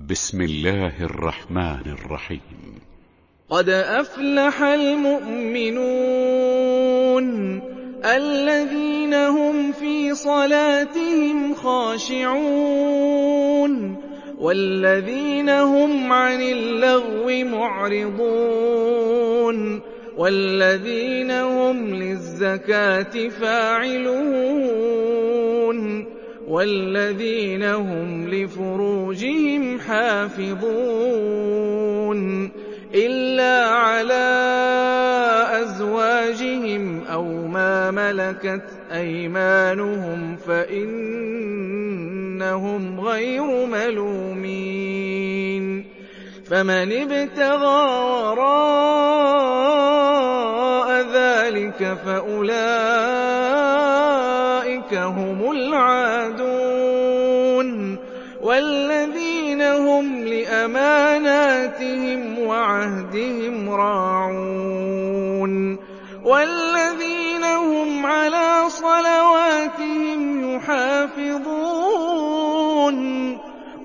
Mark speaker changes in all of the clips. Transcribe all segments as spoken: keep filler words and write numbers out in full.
Speaker 1: بسم الله الرحمن الرحيم.
Speaker 2: قد أفلح المؤمنون الذين هم في صلاتهم خاشعون والذين هم عن اللغو معرضون والذين هم للزكاة فاعلون والذين هم لفروجهم حافظون إلا على أزواجهم أو ما ملكت أيمانهم فإنهم غير ملومين فمن ابتغى وراء ذلك فأولئك هم العادون والذين هم لأماناتهم وعهدهم راعون والذين هم على صلواتهم يحافظون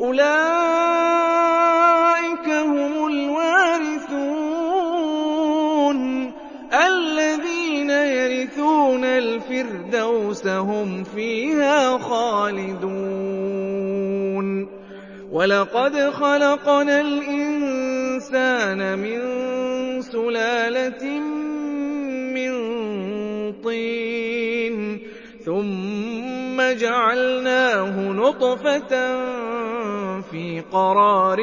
Speaker 2: أولئك هم الوارثون الذين يرثون الفردوس هم فيها خالدون ولقد خلقنا الإنسان من سلالة من طين ثم جعلناه نطفة في قرار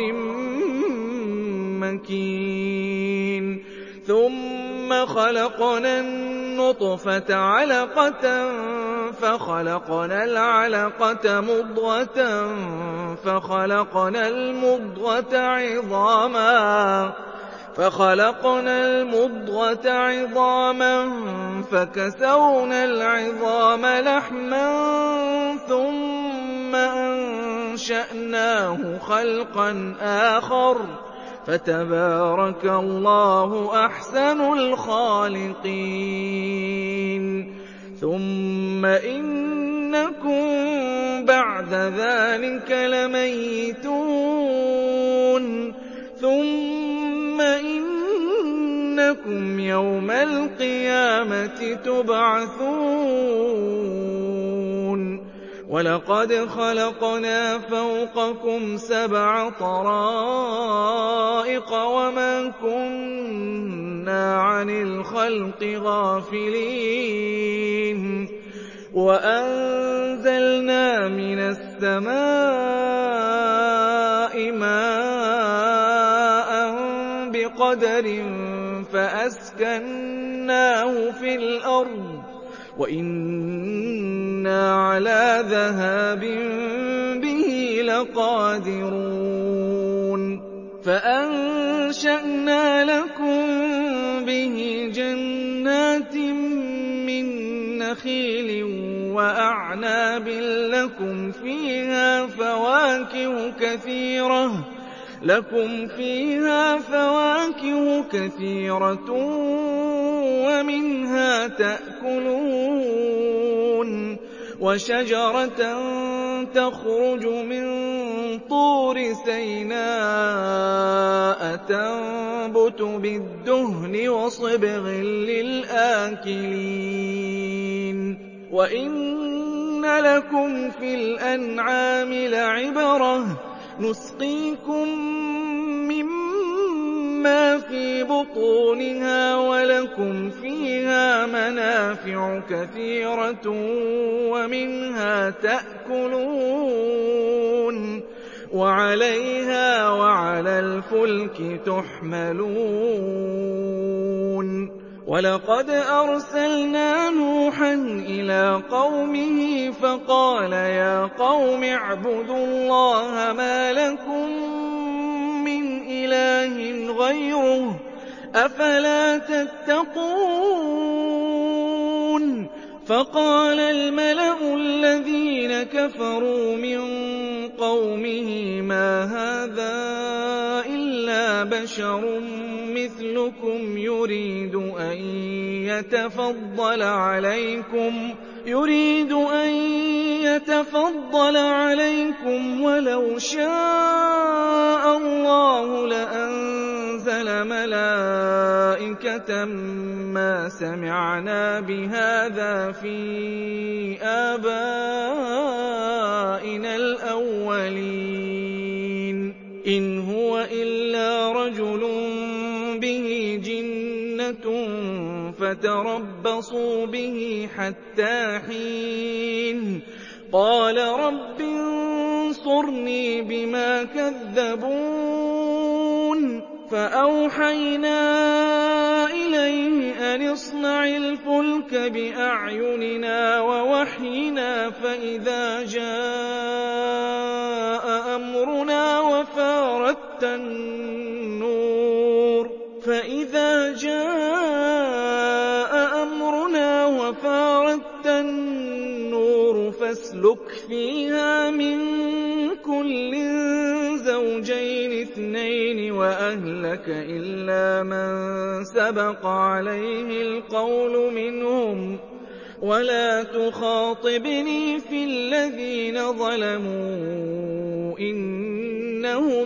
Speaker 2: مكين ثم خلقنا النطفة علقة فخلقنا العلقة مضغة فخلقنا المضغة عظاما فخلقنا المضغة عظاما فكسونا العظام لحما ثم أنشأناه خلقا آخر فتبارك الله أحسن الخالقين ثم إنكم بعد ذلك لميتون ثم إنكم يوم القيامة تبعثون ولقد خلقنا فوقكم سبع طرائق وما كنا عن الخلق غافلين وأنزلنا من السماء ماء بقدر فأسكناه في الأرض وإنا على ذهاب به لقادرون فأنشأنا لكم به جنات من نخيل وأعناب لكم فيها فواكه كثيرة لكم فيها فواكه كثيرة ومنها تأكلون وشجرة تخرج من طور سيناء تنبت بالدهن وصبغ للآكلين وإن لكم في الأنعام لعبرة نسقيكم مما في بطونها ولكم فيها منافع كثيرة ومنها تأكلون وعليها وعلى الفلك تحملون ولقد أرسلنا نوحا إلى قومه فقال يا قوم اعبدوا الله ما لكم من إله غيره أفلا تتقون فقال الملأ الذين كفروا من قومه ما هذا إلا بشر مثلكم يريد أن يتفضل عليكم يريد أن يتفضل عليكم ولو شاء يا ملائكة ما سمعنا بهذا في آبائنا الأولين إن هو إلا رجل به جنة فتربصوا به حتى حين قال رب انصرني بما كذبون فأوحينا إليه أن اصنع الفلك بأعيننا ووحينا فإذا جاء أمرنا وفارت النور فإذا جاء أمرنا وفارت النور فاسلك فيها من كل زوجين اثنين وأهلك إلا من سبق عليه القول منهم ولا تخاطبني في الذين ظلموا إنهم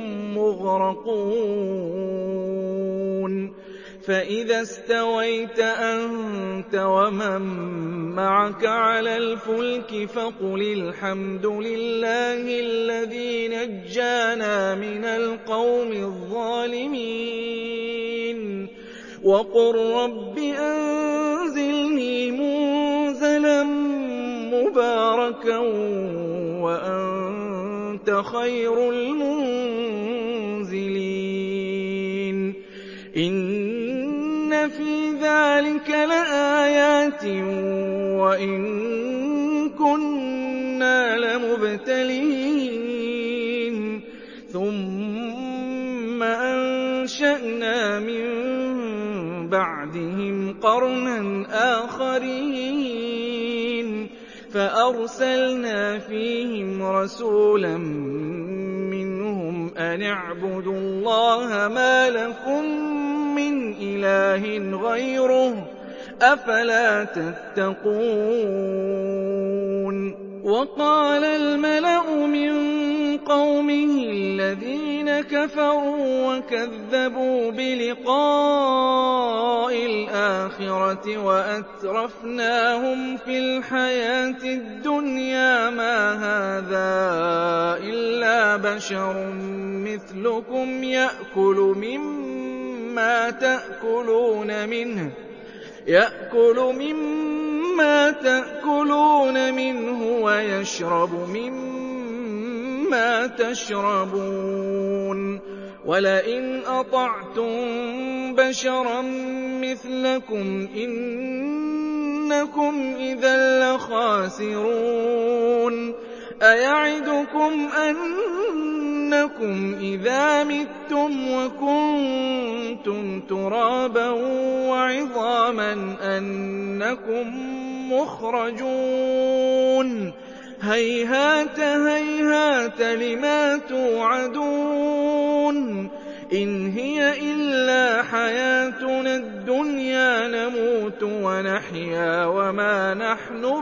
Speaker 2: مغرقون فإذا استويت أنت ومن معك على الفلك فقل الحمد لله الذي نجانا من القوم الظالمين وقل رب أنزلني منزلا مباركا وأنت خير المنزلين إن في ذلك لآيات وإن كنا لمبتلين ثم أنشأنا من بعدهم قرنا آخرين فأرسلنا فيهم رسولا منهم أن اعبدوا الله ما لكم من إله غيره أفلا تتقون وقال الملأ من قومه الذين كفروا وكذبوا بلقاء الآخرة وأترفناهم في الحياة الدنيا ما هذا إلا بشر مثلكم يأكل مما تأكلون منه يأكل مما تأكلون منه ويشرب مما تشربون ولئن أطعتم بشرا مثلكم إنكم إذا لخاسرون أيعدكم أنكم إذا متم وكنتم ترابا وعظاما أنكم مخرجون هيهات هيهات لما توعدون إن هي إلا حياتنا الدنيا نموت ونحيا وما نحن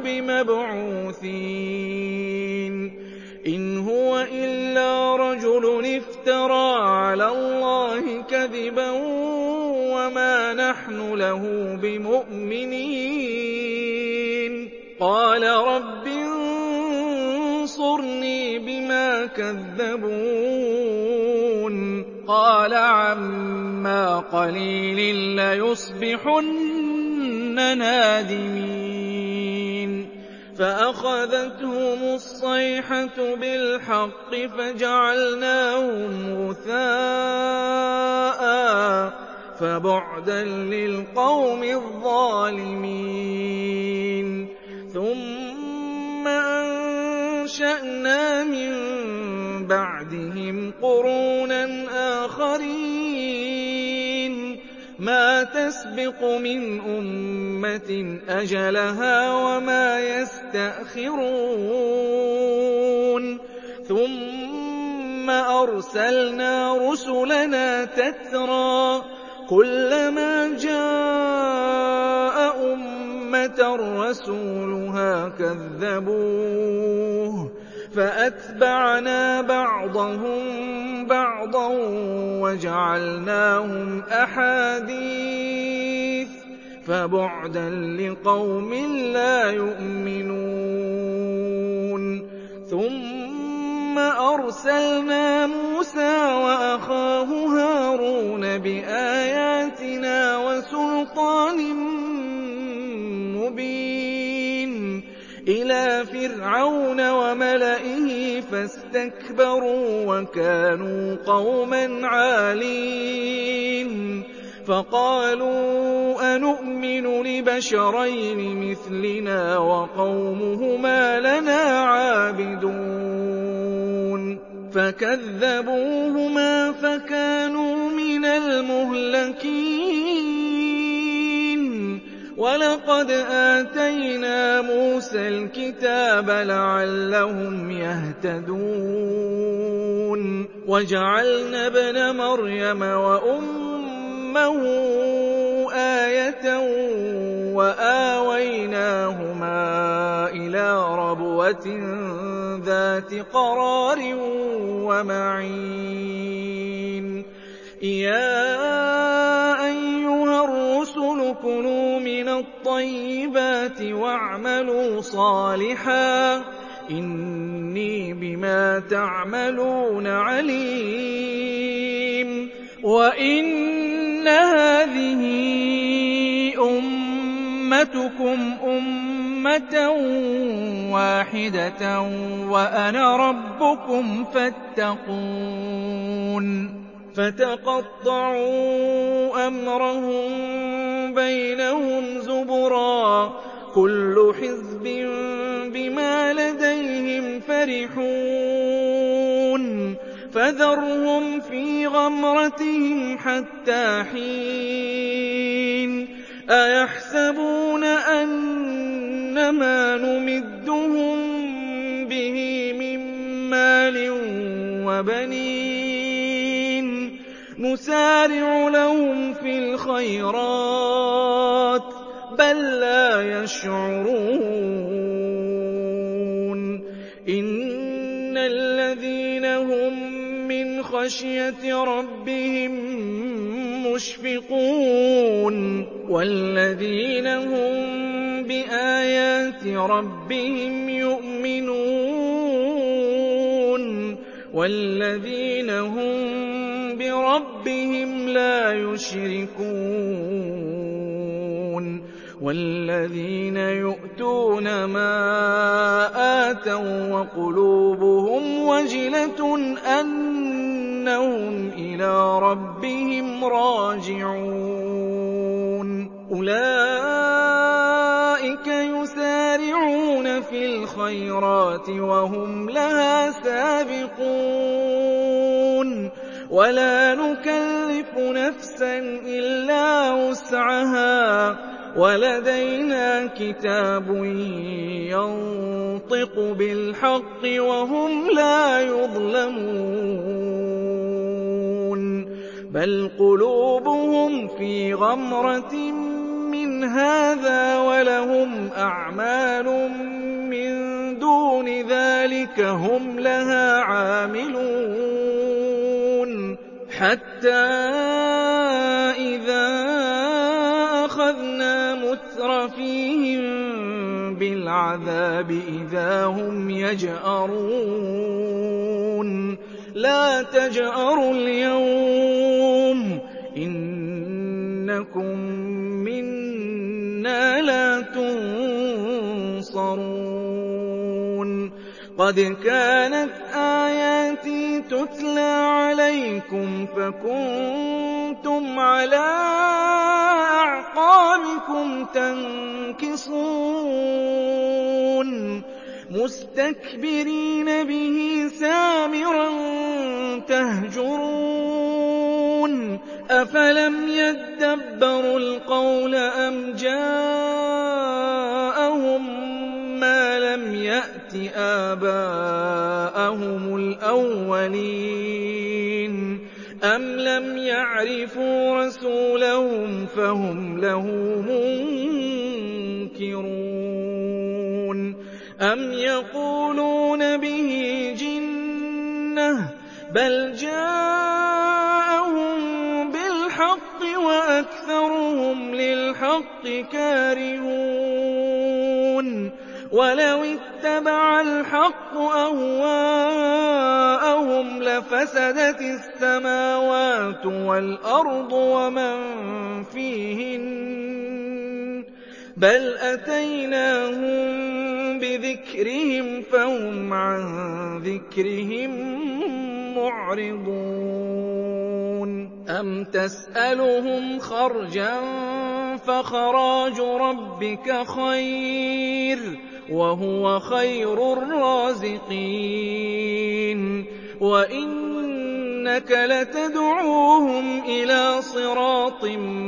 Speaker 2: بمبعوثين إن هو إلا رجل افترى على الله كذبا وما نحن له بمؤمنين قال رب انصرني بما كذبون قال عما قليل ليصبحن نادمين فأخذتهم الصيحة بالحق فجعلناهم غثاء فبعدا للقوم الظالمين ثم أنشأنا من بعدهم قرونا آخرين ما تسبق من أمة أجلها وما يستأخرون ثم أرسلنا رسلنا تترى كلما جاء أمة رسولها كذبوه فأتبعنا بعضهم بعضا وجعلناهم أحاديث فبعدا لقوم لا يؤمنون ثم أرسلنا موسى وأخاه هارون بآياتنا وسلطان مبين إلى فرعون وملئه فاستكبروا وكانوا قوما عالين فقالوا أنؤمن لبشرين مثلنا وقومهما لنا عابدون فكذبوهما فكانوا من المهلكين ولقد آتينا موسى الكتاب لعلهم يهتدون وجعلنا ابن مريم وأمه آية وآويناهما إلى ربوة ذات قرار ومعين يا أيها الرسل كلوا من الطيبات واعملوا صالحا إني بما تعملون عليم وإن هذه أمتكم أمة واحدة وأنا ربكم فاتقون فتقطعوا أمرهم بينهم زبرا كل حزب بما لديهم فرحون فذرهم في غمرتهم حتى حين أيحسبون أنما نمدهم به من مال وبنين نسارع لهم في الخيرات بل لا يشعرون إن الذين هم من خشية ربهم مشفقون والذين هم بآيات ربهم يؤمنون والذين هم بربهم لا يشركون والذين يؤتون ما آتوا وقلوبهم وجلة أنهم إلى ربهم راجعون أولئك يسارعون في الخيرات وهم لها سابقون ولا نكلف نفسا إلا وسعها ولدينا كتاب ينطق بالحق وهم لا يظلمون بل قلوبهم في غمرة من هذا ولهم أعمال من دون ذلك هم لها عاملون حتى إذا أخذنا مترفيهم بالعذاب إذا هم يجأرون لا تجأروا اليوم إنكم منا لا تنصرون قد كانت آياتي تتلى عليكم فكنتم على أعقابكم تنكصون مستكبرين به سامرا تهجرون أفلم يدبروا القول أم جاءهم ما لم يأت آباءهم الأولين أم لم يعرفوا رسولهم فهم له منكرون أَمْ يَقُولُونَ بِهِ جِنَّةٌ بَلْ جَاءَهُم بِالْحَقِّ وَأَكْثَرُهُمْ لِلْحَقِّ كَارِهُونَ وَلَوِ اتَّبَعَ الْحَقُّ أَهْوَاءَهُمْ لَفَسَدَتِ السَّمَاوَاتُ وَالْأَرْضُ وَمَن فِيهِنَّ بَلْ أَتَيْنَاهُم بِذِكْرِهِمْ فَهُمْ عَن ذِكْرِهِم مُّعْرِضُونَ أَمْ تَسْأَلُهُمْ خَرْجًا فَخَرَاجُ رَبِّكَ خَيْرٌ وَهُوَ خَيْرُ الرَّازِقِينَ وَإِنَّكَ لَتَدْعُوهُمْ إِلَىٰ صِرَاطٍ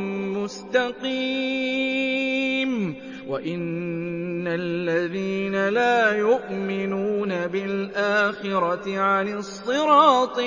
Speaker 2: مُّسْتَقِيمٍ وَإِنَّ الَّذِينَ لَا يُؤْمِنُونَ بِالْآخِرَةِ عَنِ الصِّرَاطِ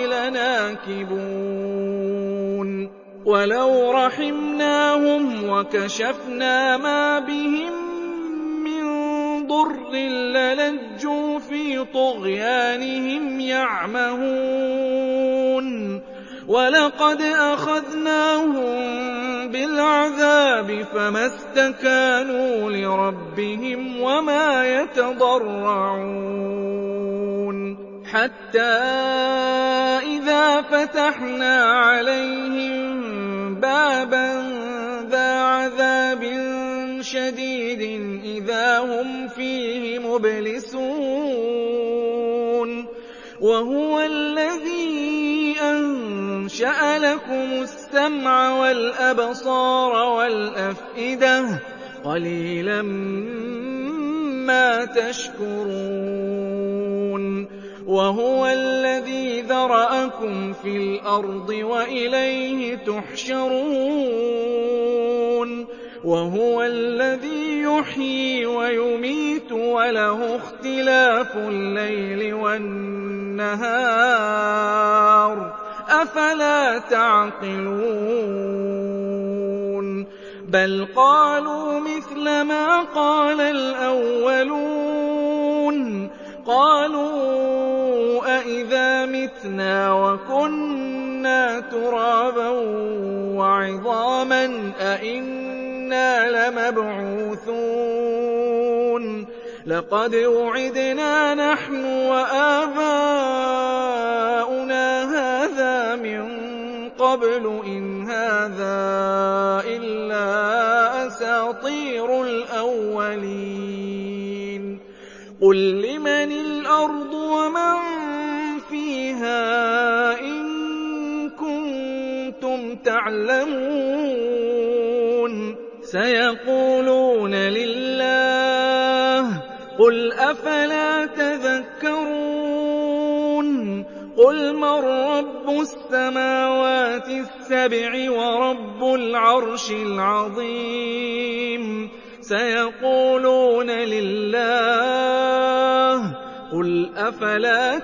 Speaker 2: لَنَاكِبُونَ وَلَوْ رَحِمْنَاهُمْ وَكَشَفْنَا مَا بِهِم مِّن ضُرٍّ لَّلَجُّوا فِي طُغْيَانِهِمْ يَعْمَهُونَ وَلَقَدْ أَخَذْنَاهُم بِالْعَذَابِ فَمَا اسْتَكَانُوا لِرَبِّهِمْ وَمَا يَتَضَرَّعُونَ حَتَّىٰ إِذَا فَتَحْنَا عَلَيْهِم بَابًا ذَا عَذَابٍ شَدِيدٍ إِذَا هُمْ فِيهِ مُبْلِسُونَ وَهُوَ الَّذِي أَنشَأَ لَكُمُ السَّمْعَ وَالْأَبْصَارَ وَالْأَفْئِدَةَ ۚ قَلِيلًا مَّا تَشْكُرُونَ وَهُوَ الَّذِي ذَرَأَكُمْ فِي الْأَرْضِ وَإِلَيْهِ تُحْشَرُونَ وَهُوَ الَّذِي يُحْيِي وَيُمِيتُ وَلَهُ اخْتِلَافُ اللَّيْلِ وَالنَّهَارِ ۚ أَفَلَا تَعْقِلُونَ بَلْ قَالُوا مِثْلَ مَا قَالَ الْأَوَّلُونَ قَالُوا أَإِذَا مِتْنَا وَكُنَّا تُرَابًا وَعِظَامًا أَإِنَّا لَمَبْعُوثُونَ لَقَدْ وُعِدْنَا نَحْنُ وَآبَاؤُنَا هَٰذَا مِن قَبْلُ إِنْ هَٰذَا إِلَّا أَسَاطِيرُ الْأَوَّلِينَ قُل لِّمَنِ الْأَرْضُ وَمَن فِيهَا إِن كُنتُمْ تَعْلَمُونَ سَيَقُولُونَ لِلَّهِ قُلْ أَفَلَا تَذَكَّرُونَ قُلْ مَن رَّبُّ السَّمَاوَاتِ السَّبْعِ وَرَبُّ الْعَرْشِ الْعَظِيمِ سَيَقُولُونَ لِلَّهِ قُلْ أَفَلَا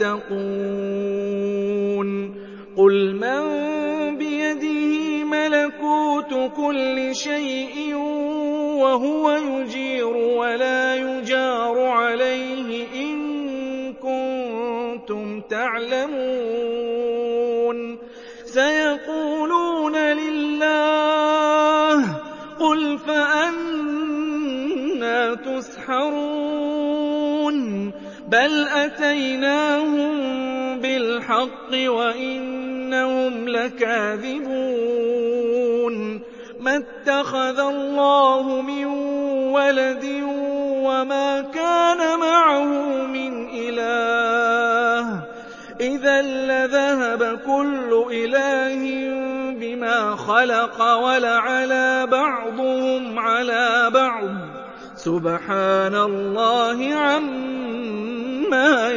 Speaker 2: تَتَّقُونَ قُلْ مَن بِيَدِهِ مَلَكُوتُ كُلِّ شَيْءٍ وَهُوَ يُجِيرُ وَلَا يُجَارُ عَلَيْهِ إِن كُنتُمْ تَعْلَمُونَ سَيَقُولُونَ لِلَّهِ قُلْ فَأَنَّىٰ تُسْحَرُونَ بَلْ أَتَيْنَاهُم بِالْحَقِّ وَإِنَّهُمْ لَكَاذِبُونَ مَا اتَّخَذَ اللَّهُ مِن وَلَدٍ وَمَا كَانَ مَعَهُ مِنْ إِلَٰهٍ إِذًا لَّذَهَبَ كُلُّ إِلَٰهٍ بِمَا خَلَقَ وَلَعَلَا بَعْضُهُمْ عَلَىٰ بَعْضٍ سُبْحَانَ اللَّهِ عَمَّا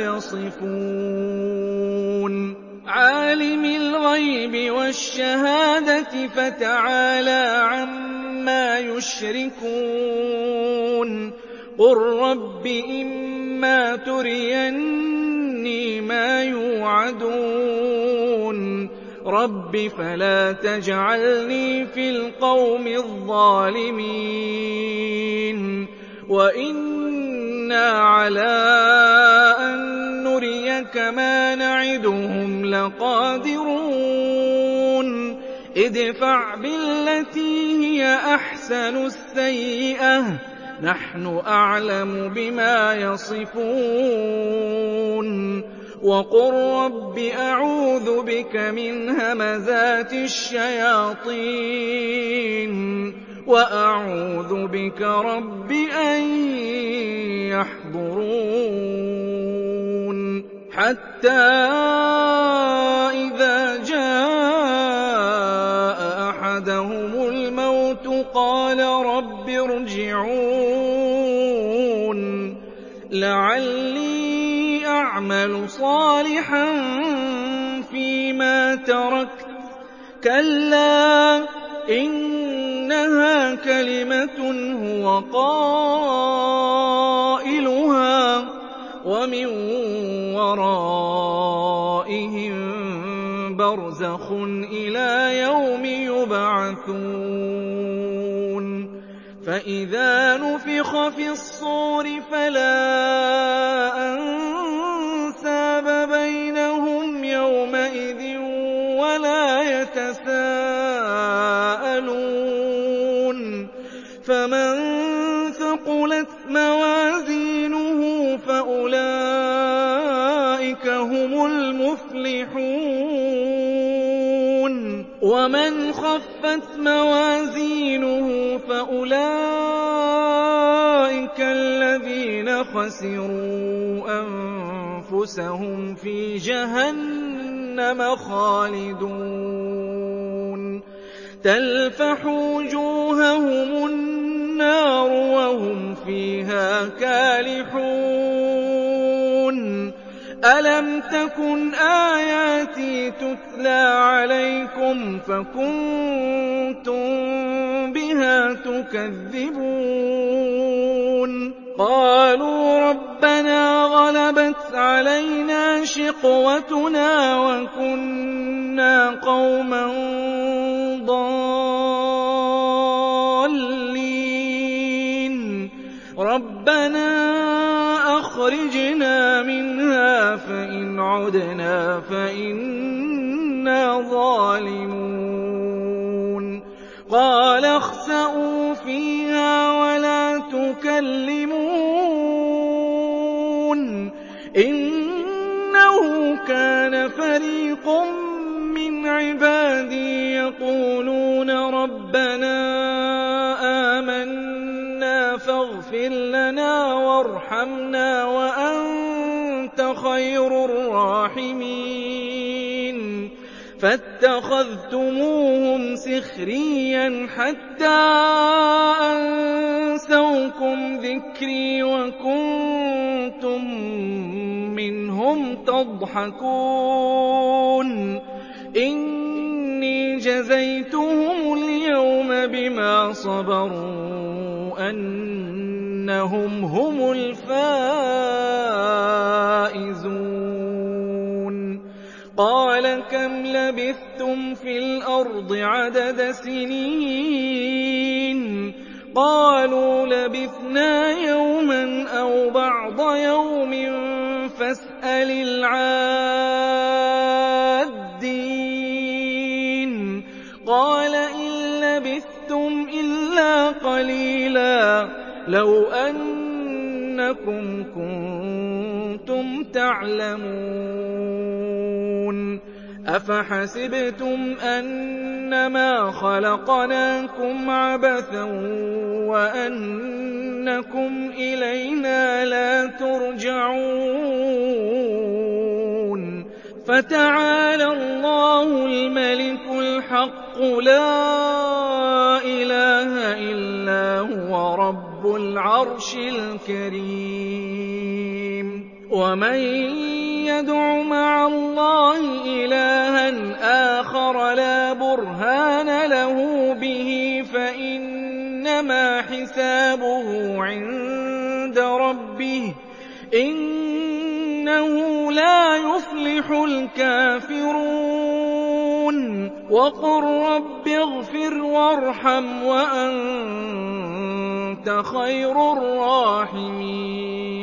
Speaker 2: يَصِفُونَ عَالِمِ الْغَيْبِ وَالشَّهَادَةِ فَتَعَالَىٰ عَمَّا يُشْرِكُونَ قُل رَّبِّ إِمَّا تُرِيَنِّي مَا يُوعَدُونَ رَبِّ فَلَا تَجْعَلْنِي فِي الْقَوْمِ الظَّالِمِينَ وَإِنَّ إِنَّا عَلَىٰ أَن نُّرِيَكَ مَا نَعِدُهُمْ لَقَادِرُونَ ادْفَعْ بِالَّتِي هِيَ أَحْسَنُ السَّيِّئَةَ نَحْنُ أَعْلَمُ بِمَا يَصِفُونَ وَقُل رَّبِّ أَعُوذُ بِكَ مِنْ هَمَزَاتِ الشَّيَاطِينِ وَأَعُوذُ بِكَ رَبِّ أَن يَحْضُرُونِ حَتَّىٰ إِذَا جَاءَ أَحَدَهُمُ الْمَوْتُ قَالَ رَبِّ ارْجِعُونِ لَعَلِّي أَعْمَلُ صَالِحًا فِيمَا تَرَكْتُ كَلَّا إِنَّهَا كَلِمَةٌ هُوَ قَائِلُهَا وَمِن وَرَائِهِم بَرْزَخٌ إِلَىٰ يَوْمِ يُبْعَثُونَ فَإِذَا نُفِخَ فِي الصُّورِ فَلَا أَنسَابَ بَيْنَهُمْ يَوْمَئِذٍ وَلَا يَتَسَاءَلُونَ فَمَن ثَقُلَتْ مَوَازِينُهُ فَأُولَٰئِكَ هُمُ الْمُفْلِحُونَ وَمَنْ خَفَّتْ مَوَازِينُهُ فَأُولَٰئِكَ الَّذِينَ خَسِرُوا أَنفُسَهُمْ فِي جَهَنَّمَ خَالِدُونَ تَلْفَحُ وُجُوهَهُمُ النَّارُ وَهُمْ فِيهَا كَالِحُونَ أَلَمْ تَكُنْ آيَاتِي تُتْلَىٰ عَلَيْكُمْ فَكُنتُم بِهَا تُكَذِّبُونَ قَالُوا رَبَّنَا غَلَبَتْ عَلَيْنَا شِقْوَتُنَا وَكُنَّا قَوْمًا ضَالِّينَ رَبَّنَا أَخْرِجْنَا مِنْهَا فَإِنْ عُدْنَا فَإِنَّا ظَالِمُونَ قَالَ اخْسَئُوا فِيهَا وَلَا تُكَلِّمُونِ إِنَّهُ كَانَ فَرِيقٌ مِّنْ عِبَادِي يَقُولُونَ رَبَّنَا آمَنَّا فَاغْفِرْ لَنَا وَارْحَمْنَا وَأَنتَ خَيْرُ الرَّاحِمِينَ فَاتَّخَذْتُمُوهُمْ سِخْرِيًّا حَتَّىٰ أَنسَوْكُمْ ذِكْرِي وَكُنتُم مِّنْهُمْ تَضْحَكُونَ إِنِّي جَزَيْتُهُمُ الْيَوْمَ بِمَا صَبَرُوا أَنَّهُمْ هُمُ الْفَائِزُونَ قَالَ كَمْ لَبِثْتُمْ فِي الْأَرْضِ عَدَدَ سِنِينَ قَالُوا لَبِثْنَا يَوْمًا أَوْ بَعْضَ يَوْمٍ فَاسْأَلِ الْعَادِّينَ قَالَ إِن لَّبِثْتُمْ إِلَّا قَلِيلًا لَّوْ أَنَّكُمْ كُنتُمْ تَعْلَمُونَ أَفَحَسِبْتُمْ أَنَّمَا خَلَقْنَاكُمْ عَبَثًا وَأَنَّكُمْ إِلَيْنَا لَا تُرْجَعُونَ فَتَعَالَى اللَّهُ الْمَلِكُ الْحَقُّ لَا إِلَٰهَ إِلَّا هُوَ رَبُّ الْعَرْشِ الْكَرِيمِ وَمَن يَدْعُ مَعَ اللَّهِ إِلَٰهًا آخَرَ لَا بُرْهَانَ لَهُ بِهِ فَإِنَّمَا حِسَابُهُ عِندَ رَبِّهِ ۚ إِنَّهُ لَا يُفْلِحُ الْكَافِرُونَ وَقُل رَّبِّ اغْفِرْ وَارْحَمْ وَأَنتَ خَيْرُ الرَّاحِمِينَ